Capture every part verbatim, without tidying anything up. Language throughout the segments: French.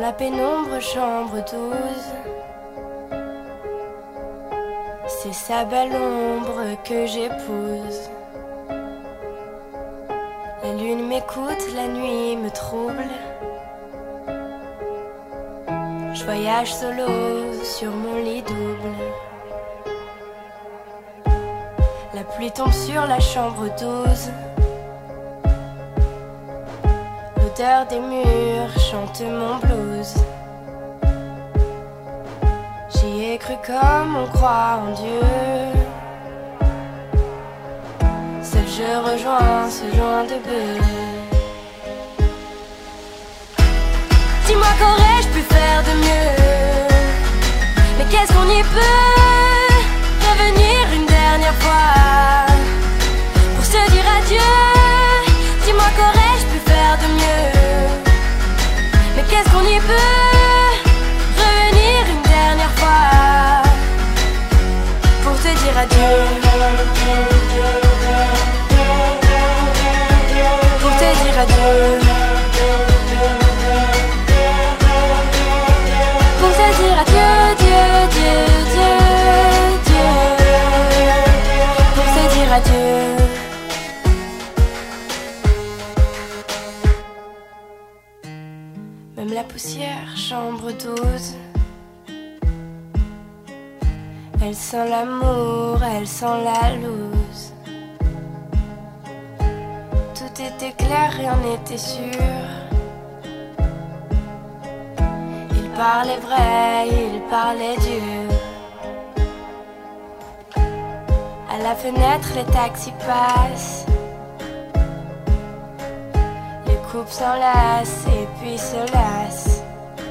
la pénombre, chambre douze. C'est sa belle ombre que j'épouse. La lune m'écoute, la nuit me trouble. Je voyage solo sur mon lit double. La pluie tombe sur la chambre douze. L'odeur des murs chante mon blues. J'y ai cru comme on croit en Dieu. Seul je rejoins ce joint de bœuf. Dis-moi qu'aurais-je pu faire de mieux? Mais qu'est-ce qu'on y peut? Revenir une dernière fois pour se dire adieu. Dis-moi qu'aurais-je pu faire de mieux? Mais qu'est-ce qu'on y peut? Revenir une dernière fois pour te dire adieu. Pour te dire adieu. Pour te dire adieu, Dieu, Dieu, Dieu, Dieu. Pour te dire adieu. Même la poussière, chambre douze. Elle sent l'amour, elle sent la loose. Tout était clair, rien n'était sûr. Il parlait vrai, il parlait dur. À la fenêtre, les taxis passent. Les couples s'enlacent et puis se lassent.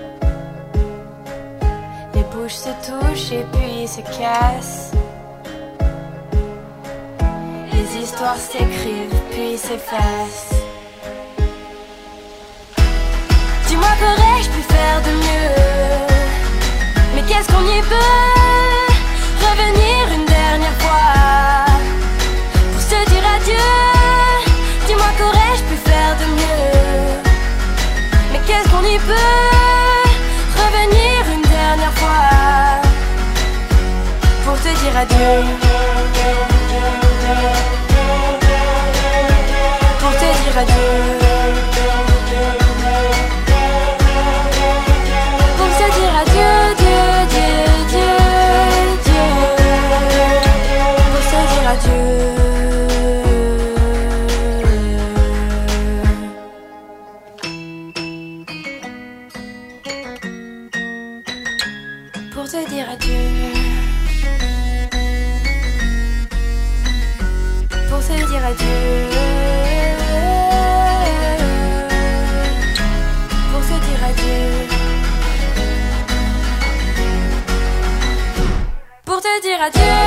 Les bouches se touchent et puis se cassent. Les histoires s'écrivent puis s'effacent. Dis-moi qu'aurais-je pu faire de mieux? Mais qu'est-ce qu'on y peut? Revenir une dernière fois pour se dire adieu. Dis-moi qu'aurais-je pu faire de mieux? Mais qu'est-ce qu'on y peut? Revenir une dernière fois pour te dire adieu. Pour te dire adieu. Pour te dire adieu, Dieu, Dieu, Dieu, Dieu. Pour te dire adieu. Pour te dire adieu. Pour te dire adieu. Pour te dire adieu. Pour te dire adieu.